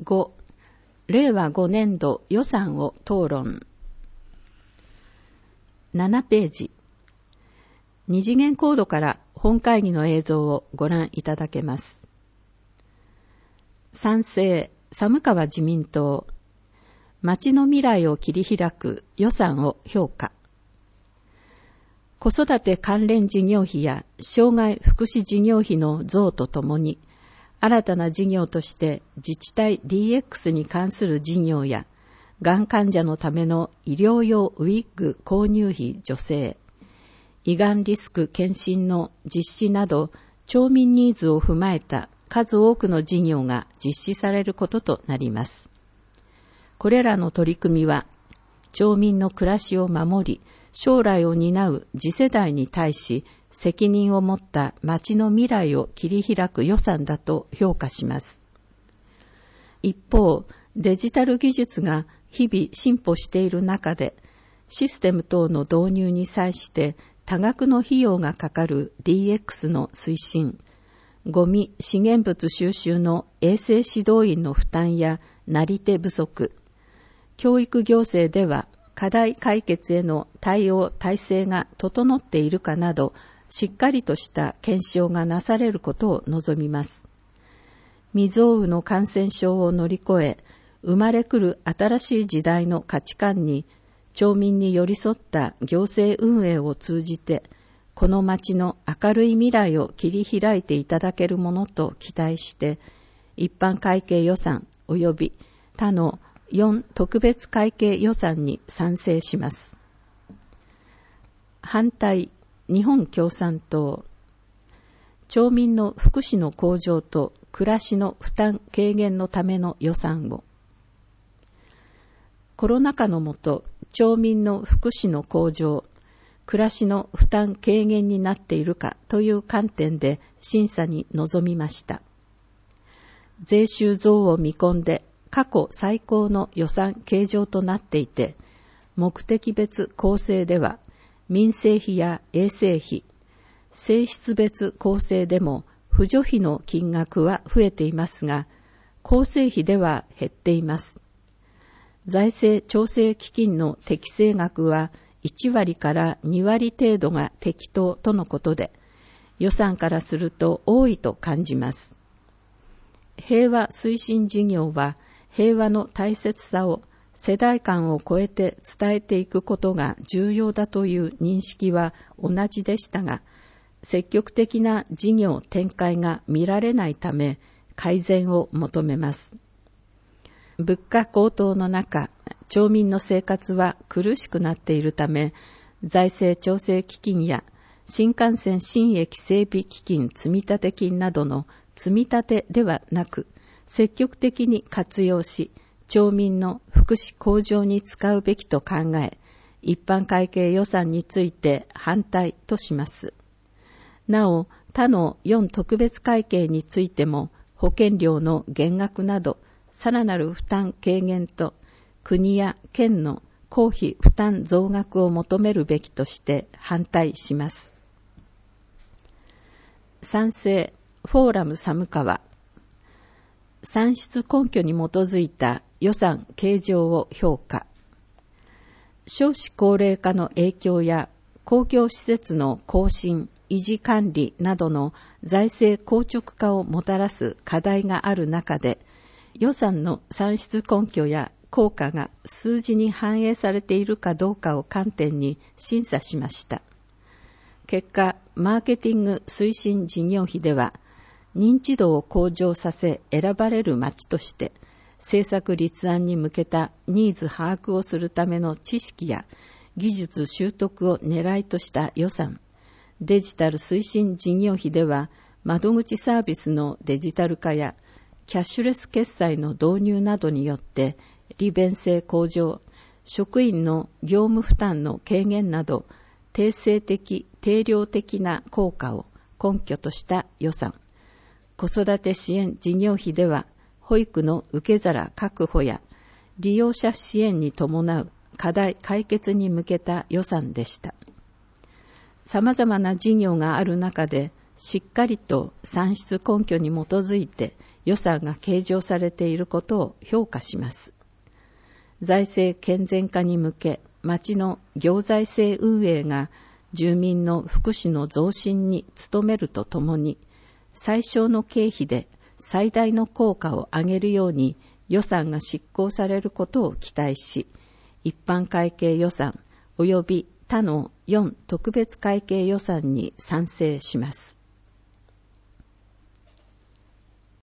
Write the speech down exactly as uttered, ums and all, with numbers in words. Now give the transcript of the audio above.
ご、れいわごねんど予算を討論。ななページ。二次元コードから本会議の映像をご覧いただけます。賛成、寒川自民党。町の未来を切り開く予算を評価。子育て関連事業費や障害福祉事業費の増とともに、新たな事業として自治体 ディーエックス に関する事業や、がん患者のための医療用ウィッグ購入費助成、胃がんリスク検診の実施など、町民ニーズを踏まえた数多くの事業が実施されることとなります。これらの取り組みは、町民の暮らしを守り、将来を担う次世代に対し、責任を持った町の未来を切り開く予算だと評価します。一方、デジタル技術が日々進歩している中で、システム等の導入に際して多額の費用がかかる ディーエックス の推進、ゴミ資源物収集の衛生指導員の負担やなり手不足、教育行政では課題解決への対応体制が整っているかなど、しっかりとした検証がなされることを望みます。未曾有の感染症を乗り越え、生まれ来る新しい時代の価値観に、町民に寄り添った行政運営を通じて、この町の明るい未来を切り開いていただけるものと期待して、一般会計予算及び他のよん特別会計予算に賛成します。反対、日本共産党。町民の福祉の向上と暮らしの負担軽減のための予算を。コロナ禍のもと、町民の福祉の向上、暮らしの負担軽減になっているかという観点で審査に臨みました。税収増を見込んで過去最高の予算計上となっていて、目的別構成では、民生費や衛生費、性質別構成でも扶助費の金額は増えていますが、構成費では減っています。財政調整基金の適正額はいちわりからにわり程度が適当とのことで、予算からすると多いと感じます。平和推進事業は平和の大切さを世代間を超えて伝えていくことが重要だという認識は同じでしたが、積極的な事業展開が見られないため改善を求めます。物価高騰の中、町民の生活は苦しくなっているため、財政調整基金や新幹線新駅整備基金積立金などの積み立てではなく、積極的に活用し、町民の福祉向上に使うべきと考え、一般会計予算について反対とします。なお、他のよん特別会計についても、保険料の減額など、さらなる負担軽減と、国や県の公費負担増額を求めるべきとして反対します。賛成、フォーラム寒川。算出根拠に基づいた予算計上を評価。少子高齢化の影響や公共施設の更新、維持管理などの財政硬直化をもたらす課題がある中で、予算の算出根拠や効果が数字に反映されているかどうかを観点に審査しました。結果、マーケティング推進事業費では、認知度を向上させ選ばれる町として、政策立案に向けたニーズ把握をするための知識や技術習得を狙いとした予算、デジタル推進事業費では、窓口サービスのデジタル化やキャッシュレス決済の導入などによって利便性向上、職員の業務負担の軽減など定性的・定量的な効果を根拠とした予算。子育て支援事業費では、保育の受け皿確保や利用者支援に伴う課題解決に向けた予算でした。様々な事業がある中で、しっかりと算出根拠に基づいて予算が計上されていることを評価します。財政健全化に向け、町の行財政運営が住民の福祉の増進に努めるとともに、最小の経費で最大の効果を上げるように予算が執行されることを期待し、一般会計予算及び他のよん特別会計予算に賛成します。